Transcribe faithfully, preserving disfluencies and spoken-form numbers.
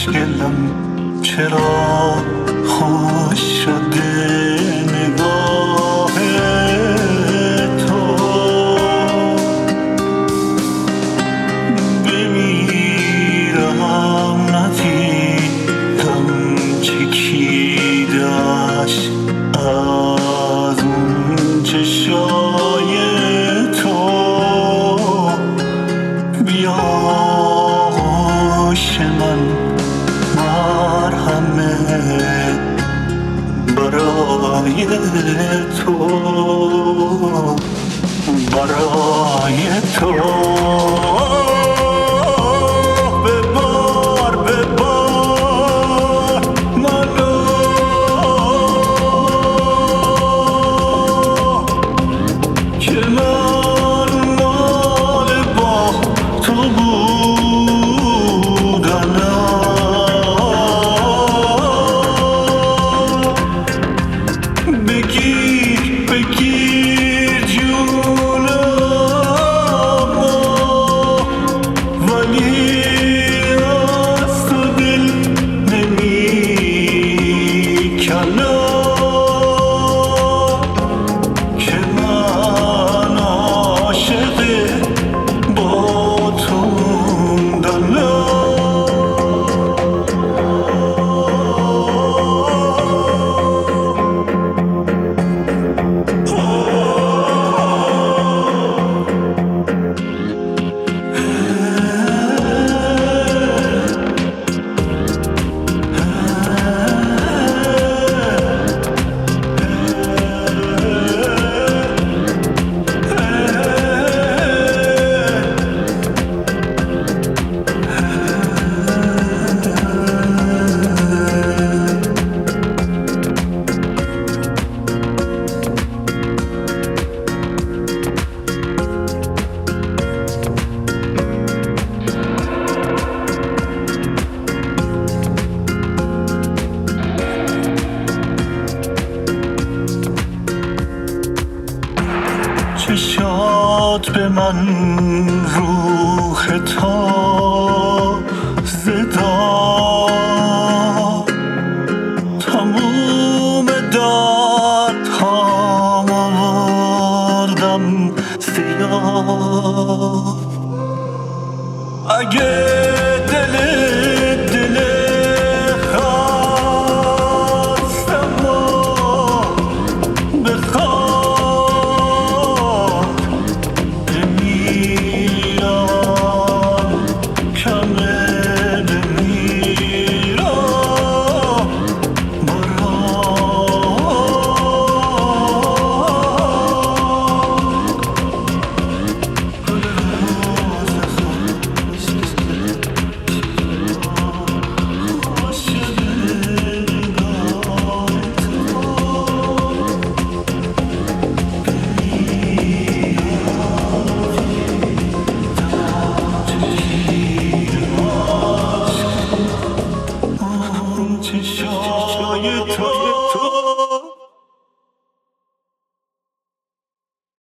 خوشگلم چرا خوش شده نگاه تو، بمیرم ندیدم چکیدش از اون چشای تو. بیا گوش من مرهمه برای تو، برای تو. ببار ببار منو که من مال با تو بودنم. بگیر بگیر جونمو ولی از تو دل نمیکنم که من عاشق با تو موندنم. چشات به من روح تازه داد، تموم دردهام آوردم سیاه. اگه